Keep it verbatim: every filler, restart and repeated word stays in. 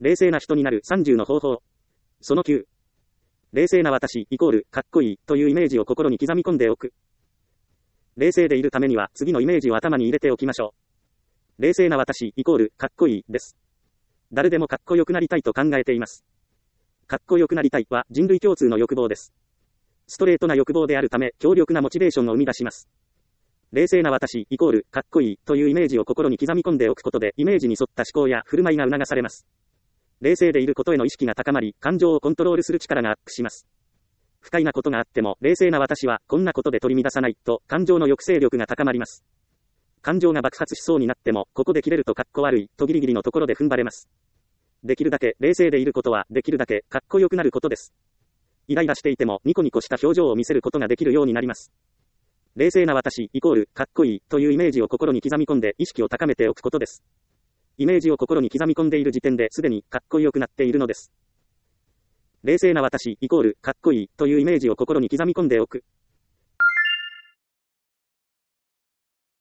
冷静な人になるさんじゅうの方法。そのきゅう。冷静な私イコールかっこいいというイメージを心に刻み込んでおく。冷静でいるためには次のイメージを頭に入れておきましょう。冷静な私イコールかっこいいです。誰でもかっこよくなりたいと考えています。かっこよくなりたいは人類共通の欲望です。ストレートな欲望であるため強力なモチベーションを生み出します。冷静な私イコールかっこいいというイメージを心に刻み込んでおくことでイメージに沿った思考や振る舞いが促されます。冷静でいることへの意識が高まり、感情をコントロールする力がアップします。不快なことがあっても冷静な私はこんなことで取り乱さないと感情の抑制力が高まります。感情が爆発しそうになってもここで切れるとかっこ悪いとギリギリのところで踏ん張れます。できるだけ冷静でいることはできるだけかっこよくなることです。イライラしていてもニコニコした表情を見せることができるようになります。冷静な私イコールかっこいいというイメージを心に刻み込んで意識を高めておくことです。イメージを心に刻み込んでいる時点ですでにかっこよくなっているのです。冷静な私イコールかっこいいというイメージを心に刻み込んでおく。